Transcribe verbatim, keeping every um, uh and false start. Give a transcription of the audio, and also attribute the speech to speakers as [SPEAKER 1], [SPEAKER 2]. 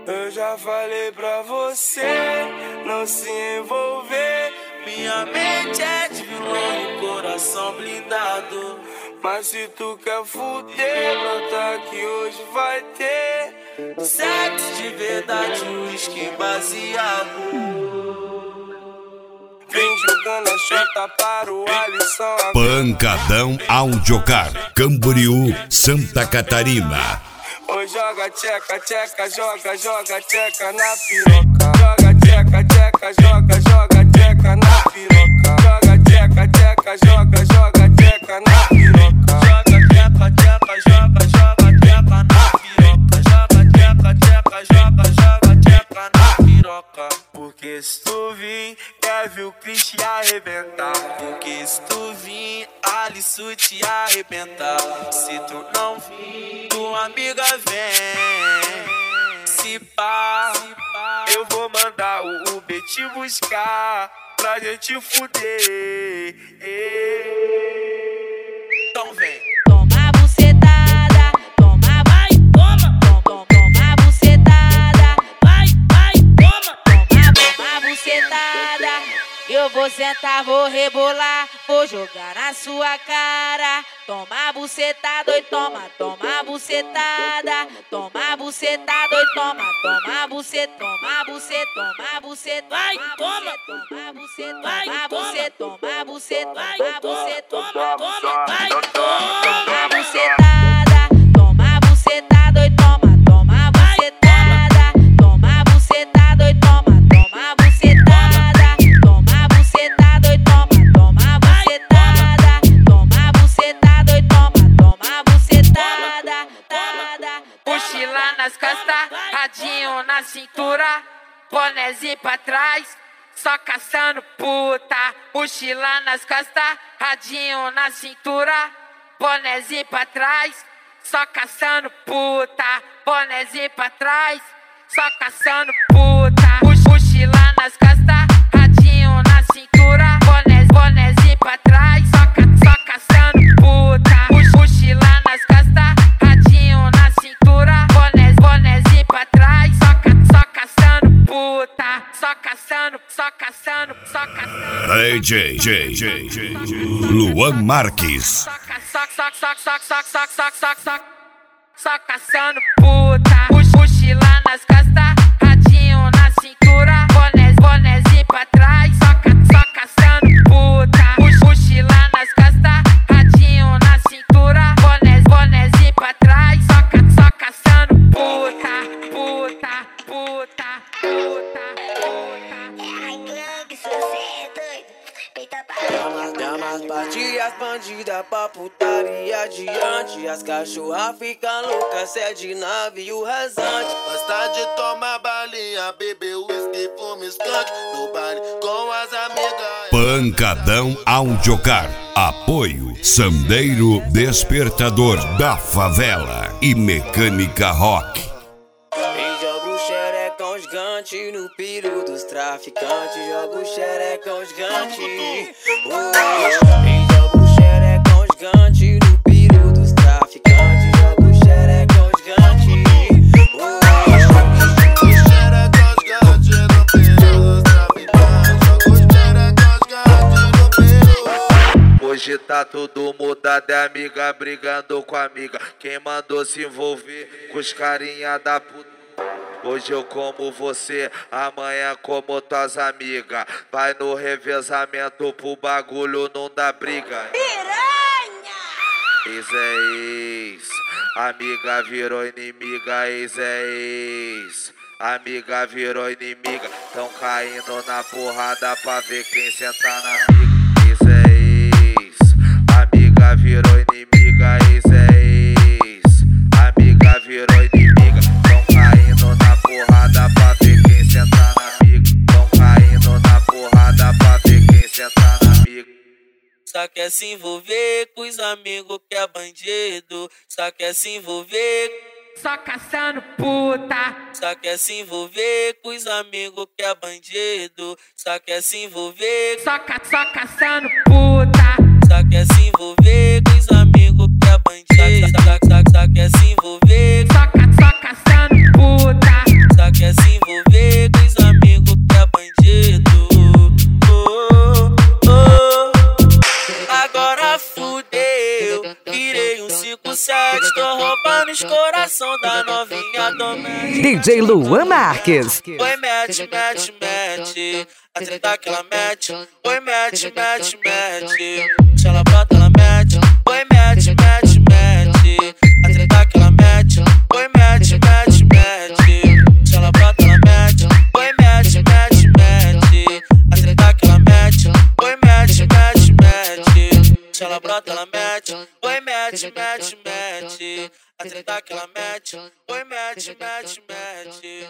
[SPEAKER 1] Eu já falei pra você não se envolver. Minha mente é de vilão e coração blindado. Mas se tu quer fuder, brota que hoje vai ter sexo de verdade, uísque baseado. Vem jogando a chota para o Alisson.
[SPEAKER 2] Pancadão Audiocar, Camboriú, Santa Catarina.
[SPEAKER 1] Oi, joga tcheca, tcheca, joga, joga tcheca na piroca. Joga tcheca, tcheca, joga, joga tcheca na piroca. Joga tcheca, tcheca, joga, joga tcheca na piroca. Joga tcheca, tcheca, joga, joga tcheca na piroca. Joga tcheca, tcheca, joga, joga tcheca na piroca. Porque se tu vir, quer ver o Cris te arrebentar. Porque se tu vir, Alisson te arrebentar. Se tu não vir, tua amiga vem. Se pá, eu vou mandar o Uber te buscar pra gente fuder. Então vem.
[SPEAKER 3] Toma bucetada, toma, vai, toma, toma, toma bucetada, vai, vai, toma, toma, toma bucetada. Eu vou sentar, vou rebolar, vou jogar na sua cara. Toma bucetada, oi, toma, toma bucetada. Toma bucetada, oi, toma, toma buceta, toma buceta, toma buceta, vai, toma, toma buceta, vai, toma, toma buceta, vai, buceta, toma, toma, vai, toma bucetada, toma bucetada, oi, toma, toma bucetada. Toma bucetada, oi, toma, toma bucetada. Toma bucetada, oi, toma, toma bucetada. Toma bucetada, oi, toma, toma bucetada. Mochila nas costas, radinho na cintura, bonézinho pra trás, só caçando puta. Mochila nas costas, radinho na cintura, bonézinho pra trás, só caçando puta. Bonézinho pra trás, só caçando puta. Mochila nas costas, radinho na cintura, boné, bonézinho pra trás, só, ca, só caçando puta. Mochila nas costas, radinho na cintura, boné, bonézinho pra trás, só, ca, só caçando puta. Só caçando, só caçando, só caçando.
[SPEAKER 2] D J, J, J, J, Luan Marques.
[SPEAKER 3] Só, só, só, só, só, só, só, só, só, só, só caçando puta. Mochila nas costas, radinho na cintura, boné, bonézinho pra trás, só, ca, só caçando puta. Mochila nas costas, radinho na cintura, boné, bonézinho pra trás, só, ca, só caçando puta, puta, puta, puta, puta.
[SPEAKER 4] Ai, Clang, se você é doido, peita pra
[SPEAKER 1] Damas, damas, partidas, bandida pra putaria adiante. As cachorras ficam loucas, cede navio rasante.
[SPEAKER 5] Gosta de tomar balinha, beber uísque, fume skunk no baile com as amigas.
[SPEAKER 2] Pancadão Audiocar. Apoio Sandeiro Despertador da Favela e Mecânica Rock.
[SPEAKER 1] E joga o xerecão gigante no piro dos traficantes. Joga o xerecão gigante. E joga o xerecão gigante no piro dos traficantes. Joga o xerecão gigante.
[SPEAKER 5] O xerecão gigante no piro dos traficantes. Joga o xerecão gigante no piro.
[SPEAKER 6] Hoje tá tudo mudado, é amiga brigando com amiga. Quem mandou se envolver com os carinha da puta? Hoje eu como você, amanhã como tuas amigas. Vai no revezamento pro bagulho não dá briga.
[SPEAKER 4] piranha!
[SPEAKER 6] Ex é ex, amiga virou inimiga, ex é ex. Amiga virou inimiga, tão caindo na porrada pra ver quem senta na pica. Ex é ex, amiga virou inimiga, ex é ex. Amiga virou inimiga, tão caindo na porrada pra ver quem senta na pica. Tão caindo na porrada pra ver quem senta na pica.
[SPEAKER 1] Só quer se envolver com os amigos que é bandido. Só quer se envolver,
[SPEAKER 3] Só caçando puta.
[SPEAKER 1] só quer se envolver com os amigos que é bandido. Só quer se envolver,
[SPEAKER 3] Só, ca, só caçando puta.
[SPEAKER 1] só quer se envolver com os amigos que é bandido. Só, só, só, só quer se envolver,
[SPEAKER 3] Só, ca, só caçando puta.
[SPEAKER 1] só quer
[SPEAKER 7] cinco sete, tô roubando os coração da novinha do Match.
[SPEAKER 8] D J Luan Marques.
[SPEAKER 7] Oi, mete, mete, mete. A treta que ela mete. Oi, mete, mete, mete. Se ela brota, ela mete. Oi, mete, mete, mete. A treta que ela mete. Oi, mete, mete, mete. Se ela brota, ela mete. Oi, mete, mete, mete. A treta que ela mete. Oi, mete, mete, mete. Se ela brota, ela mete. Oi, mete, mete, mete. A treta que ela mete. Oi, mete, mete, mete.